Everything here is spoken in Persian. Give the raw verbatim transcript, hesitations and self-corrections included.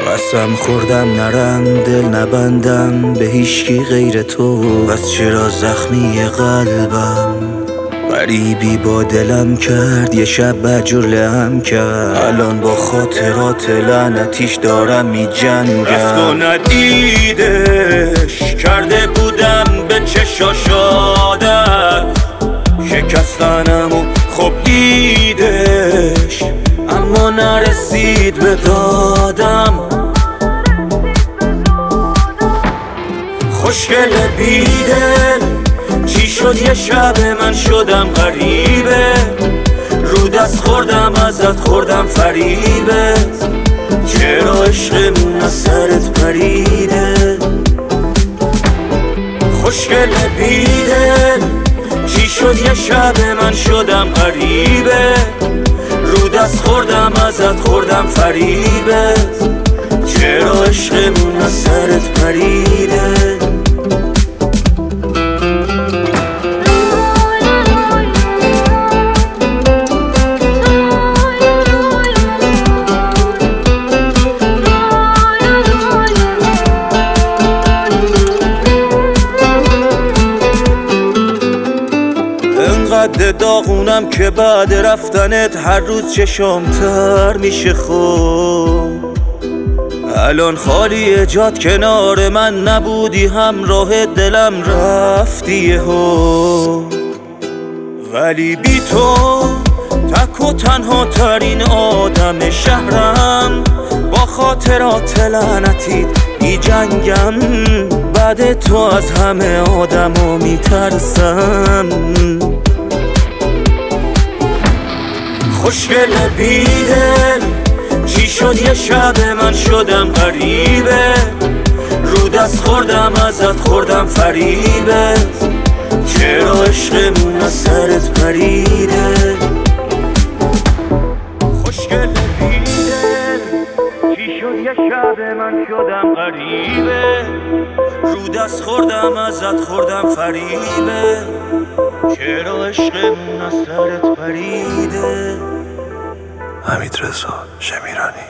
قسم خوردم نرم دل نبندم به هیچکی غیر تو، بس چرا زخمی قلبم غریبی با دلم کرد، یه شب بجور لهم کرد، الان با خاطرات لعنتیش دارم می جنگم. رفت و ندیدش کرده بودم به چشاش عادت، شکستنم و خب دیدش اما نرسید به دادم. خوشگل بیدل چی شد یه شب من شدم غریبه، رو دست خوردم ازت خوردم فریبت، چرا عشقمون از سرت پریده. خوشگل بیدل چی شد یه شب من شدم غریبه، رو دست خوردم ازت خوردم فریبت، چرا عشقمون از سرت پریده. انقدر داغونم که بعد رفتنت هر روز چشام تر میشه. خوب الان خالی جات کنار من نبودی، همراه دلم رفتی یهو، ولی بی تو تک و تنها ترین آدم شهرم، با خاطرات لعنتیت بی جنگم، بعد تو از همه آدما میترسم. خوشگل بیدل چی شد یه شب من شدم غریبه، رو دست خوردم ازت خوردم فریبت، چرا عشقمون از سرت پریده. خوشگل بیدل چی شد یه شب من شدم غریبه، رو دست خوردم ازت خوردم فریبت، چرا عشقمون از سرت پریده. حمیدرضا شمیرانی.